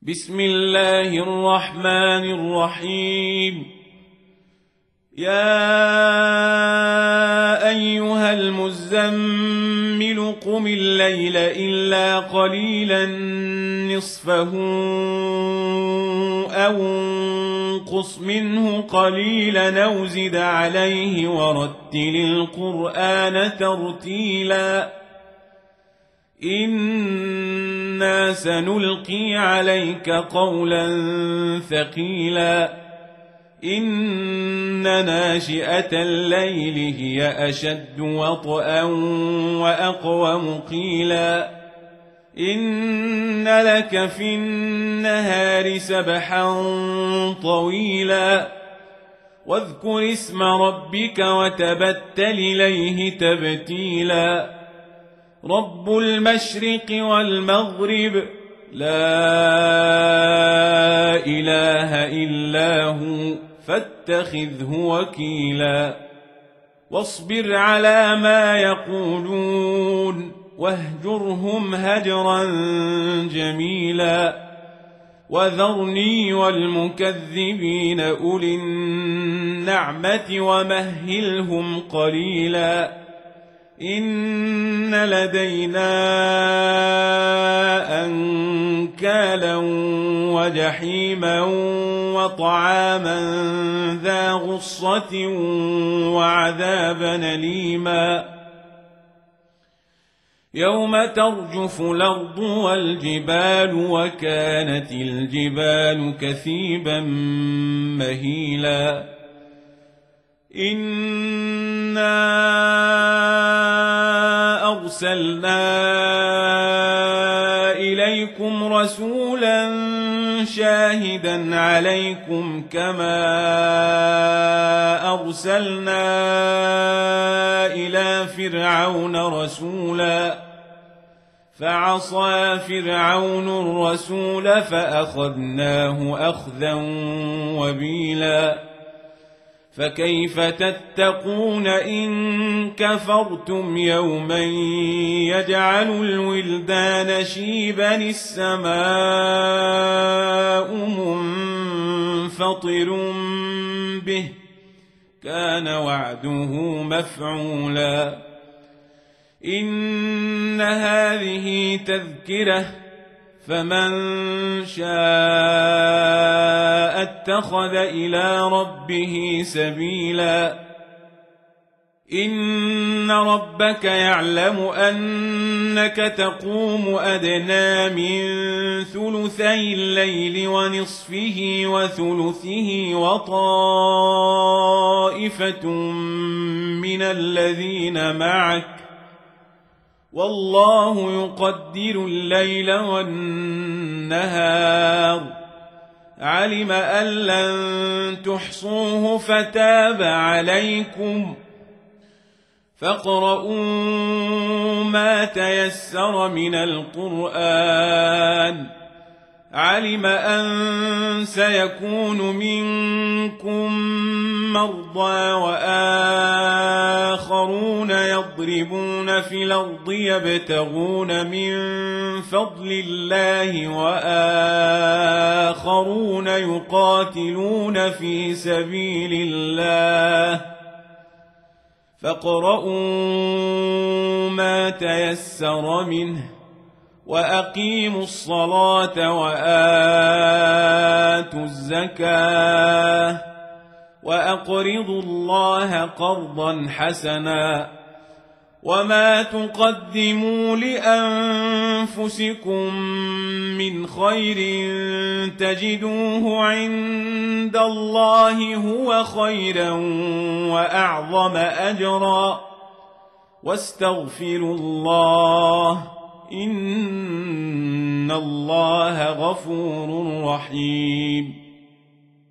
بسم الله الرحمن الرحيم. يا أيها المزمل قم الليل إلا قليلا نصفه أو انقص منه قليلا أو زد عليه ورتل القرآن ترتيلا إنا سنلقي عليك قولا ثقيلا إن ناشئة الليل هي أشد وطئا وأقوم قيلا إن لك في النهار سبحا طويلا واذكر اسم ربك وتبتل إليه تبتيلا رب المشرق والمغرب لا إله إلا هو فاتخذه وكيلا واصبر على ما يقولون واهجرهم هجرا جميلا وذرني والمكذبين أولي النعمة ومهلهم قليلا إن لدينا أنكالا وجحيما وطعاما ذا غصة وعذابا أليما يوم ترجف الأرض والجبال وكانت الجبال كثيبا مهيلا إنا أرسلنا إليكم رسولا شاهدا عليكم كما أرسلنا إلى فرعون رسولا فعصى فرعون الرسول فأخذناه أخذا وبيلا فكيف تتقون إن كفرتم يوما يجعل الولدان شيبا السماء منفطر به كان وعده مفعولا إن هذه تذكرة فمن شاء اتخذ إلى ربه سبيلا إن ربك يعلم أنك تقوم أدنى من ثلثي الليل ونصفه وثلثه وطائفة من الذين معك والله يقدر الليل والنهار علم أن لن تحصوه فتاب عليكم فاقرؤوا ما تيسر من القرآن علم أن سيكون منكم مرضى وآخرون يضربون في الأرض يبتغون من فضل الله وآخرون يقاتلون في سبيل الله فاقرؤوا ما تيسر منه وأقيموا الصلاة وآتوا الزكاة وأقرضوا الله قرضا حسنا وما تقدموا لأنفسكم من خير تجدوه عند الله هو خيرا وأعظم أجرا واستغفروا الله إن الله غفور رحيم.